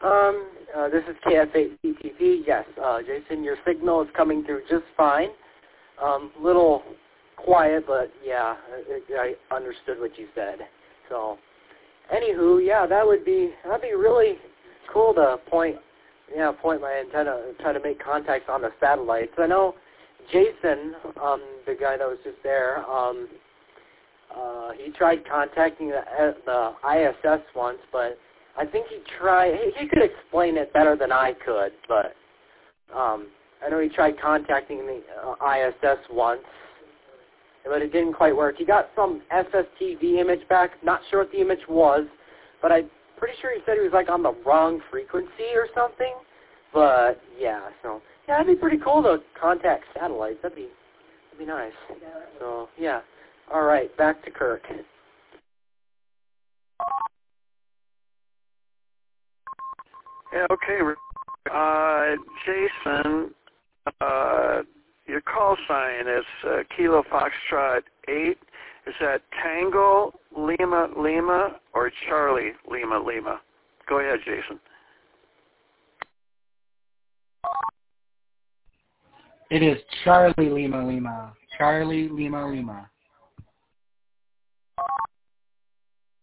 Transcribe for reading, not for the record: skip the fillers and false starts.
This is KF8CTV. Yes, Jason, your signal is coming through just fine. Little quiet, but yeah, I understood what you said. So, anywho, yeah, that'd be really cool to point my antenna, try to make contacts on the satellites. I know Jason, the guy that was just there, he tried contacting the ISS once, but I think he could explain it better than I could, but I know he tried contacting the ISS once, but it didn't quite work. He got some SSTV image back, not sure what the image was, but I'm pretty sure he said he was like on the wrong frequency or something, but yeah, so yeah, that'd be pretty cool to contact satellites. That'd be nice. So yeah. All right, back to Kirk. Yeah, okay. Jason, your call sign is Kilo Foxtrot 8. Is that Tango Lima Lima or Charlie Lima Lima? Go ahead, Jason. It is Charlie Lima Lima. Charlie Lima Lima.